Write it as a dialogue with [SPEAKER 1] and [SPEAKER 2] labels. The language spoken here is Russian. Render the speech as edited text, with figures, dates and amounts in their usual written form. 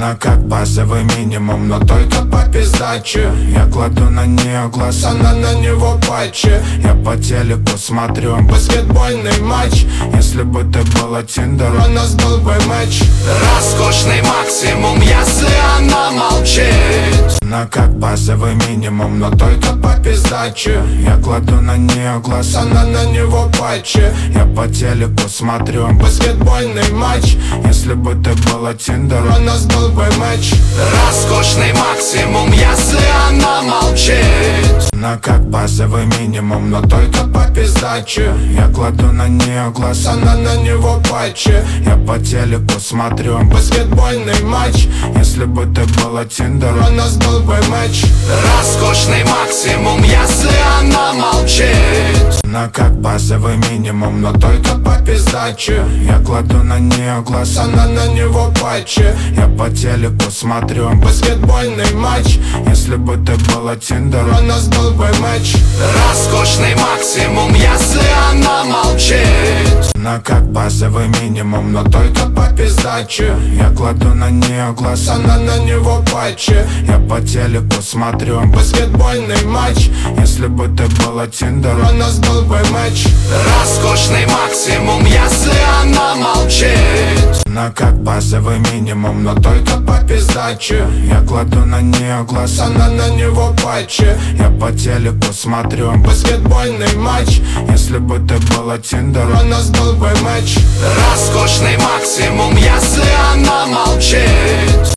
[SPEAKER 1] Она как базовый минимум, но только по пиздаче. Я кладу на нее глаз, она на него патчи. Я по телеку смотрю баскетбольный матч. Если бы ты была Тиндер, у нас был бы матч.
[SPEAKER 2] Роскошный максимум, если она молчит.
[SPEAKER 1] Она как базовый минимум, но только по пиздаче. Я кладу на нее глаз, она на него патчи. Я по телеку смотрю баскетбольный матч. Если бы ты была Тиндер, у нас был бы матч.
[SPEAKER 2] Роскошный максимум, если она молчит.
[SPEAKER 1] Она как базовый минимум, но только по пиздаче. Я кладу на нее глаз, она на него патчи. Я по телеку смотрю баскетбольный матч. Если бы ты была Тиндер, у нас был бы матч.
[SPEAKER 2] Роскошный максимум, если она молчит.
[SPEAKER 1] Она как базовый минимум, но только по пиздаче. Я кладу на нее глаз, она на него патчи. Я по телеку смотрю баскетбольный матч. Если бы ты была Тиндер, у нас был бы матч.
[SPEAKER 2] Роскошный максимум, если она молчит.
[SPEAKER 1] Она как базовый минимум, но только по пиздаче. Я кладу на нее глаз, она на него патчи. Я по телеку смотрю баскетбольный матч. Если бы ты была Тиндер, у нас был бы матч.
[SPEAKER 2] Роскошный максимум, если она молчит.
[SPEAKER 1] Она как базовый минимум, но только по пиздаче. Я кладу на нее глаз, она на него патчи. Я по телеку смотрю баскетбольный матч. Если бы ты была Тиндер, у нас был бы матч.
[SPEAKER 2] Роскошный максимум, если она молчит.